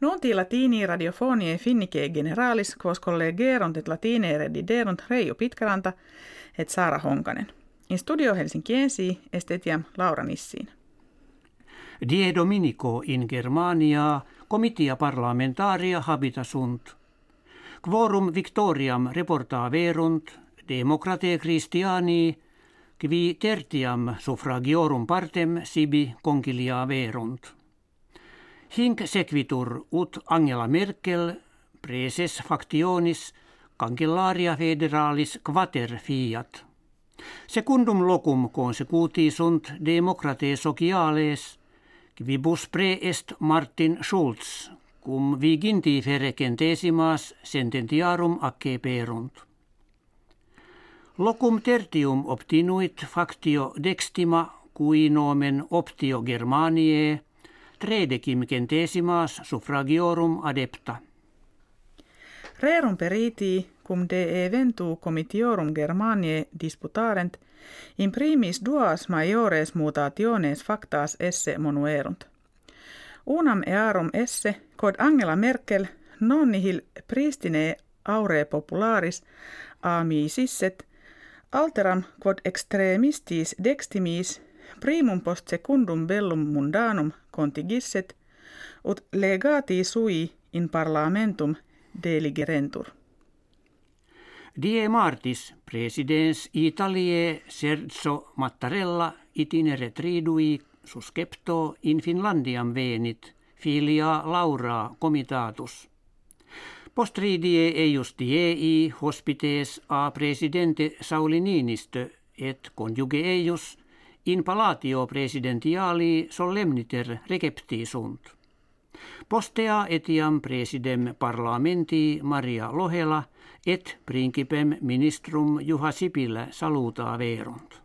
Nunti latini radiofonie finnike generalis quos collegerunt et latine rediderunt Reijo Pitkäranta et Saara Honkanen. In studio Helsinkiensi est etiam Laura Nissiin. Die Dominico in Germania comitia parlamentaria habitasunt. Quorum victoriam reportaverunt democratae Christiani qui tertiam suffragiorum partem sibi conciliaverunt. Hinc sequitur ut Angela Merkel praeses factionis cancellaria federalis quater fiat. Secundum locum consecuti sunt democratae sociales quibus praeest Martin Schulz cum viginti ferecentesimas sententiarum acceperunt. Locum tertium obtinuit factio dextima cui nomen optio Germaniae tredecim centesimas suffragiorum adepta. Rerum periti cum de eventu comitiorum Germaniae disputarent in primis duas maiores mutationes factas esse monuerunt. Unam earum esse quod Angela Merkel non nihil pristine aure popularis amisisset alteram quod extremistis dextimis primum post secundum bellum mundanum contigisset ut legati sui in parlamentum deligerentur. Die martis presidens Italiae Sergio Mattarella itinere tridui suscepto in Finlandiam venit filia Laura comitatus. Postridie eius diei hospites a presidente Sauli Niinistö et conjuge eius in palatio presidentiali solemniter recepti sunt. Postea etiam presidem parlamenti Maria Lohela et principem ministrum Juha Sipilä saluta verunt.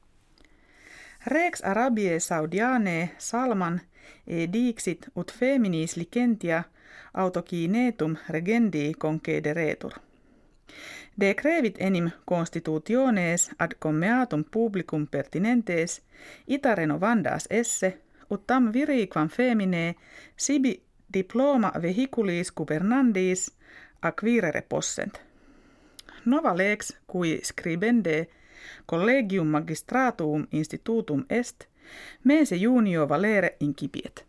Rex Arabiae Saudianae Salman dixit ut feminis licentia autocinetum regendi concederetur. Decrevit enim constitutiones ad commeatum publicum pertinentes ita renovandas esse ut tam viriquam feminae sibi diploma vehiculis gubernandis acquirere possent. Nova lex cui scribende collegium magistratum institutum est mense junio valere incipiet.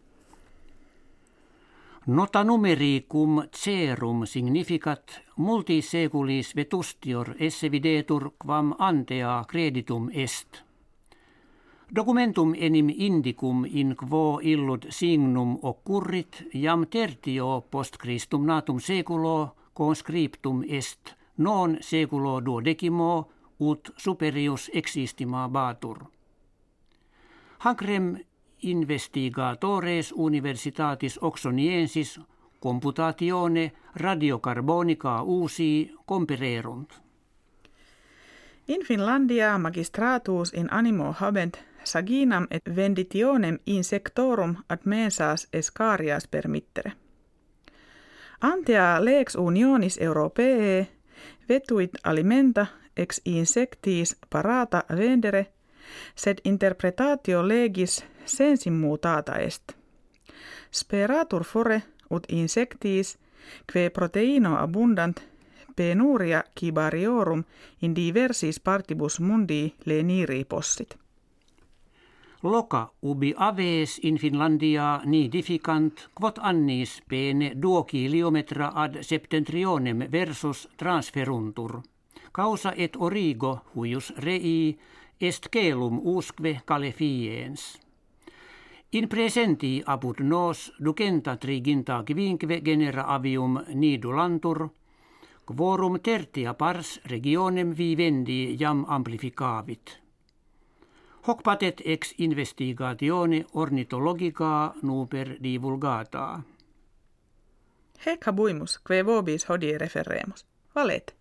Nota numericum cerum significat multiseculis vetustior esse videtur quam antea creditum est. Documentum enim indicum in quo illud signum occurrit jam tertio post Christum natum seculo conscriptum est non seculo duodecimo ut superius existimabatur. Hankrem investigatores universitatis Oxoniensis computatione radiocarbonica usi compererunt. In Finlandia magistratus in animo habent saginam et venditionem in sectorum ad mensas escarias permittere. Antea lex unionis Europae vetuit alimenta ex insectis parata vendere, sed interpretatio legis sensim mutata est. Speratur fore ut insectis, que proteino abundant, penuria cibariorum in diversis partibus mundi leniri possit. Loca ubi aves in Finlandia nidificant quod annis pene 2 kilometra ad septentrionem versus transferuntur. Causa et origo huius rei est celum usque calefiens. In presenti apud nos ducenta triginta quivinque genera avium nidulantur, quorum tertia pars regionem vivendi jam amplificavit. Hoc patet ex investigatione ornithologica nuper divulgata. Hec habuimus, que vobis hodie referremus. Valete.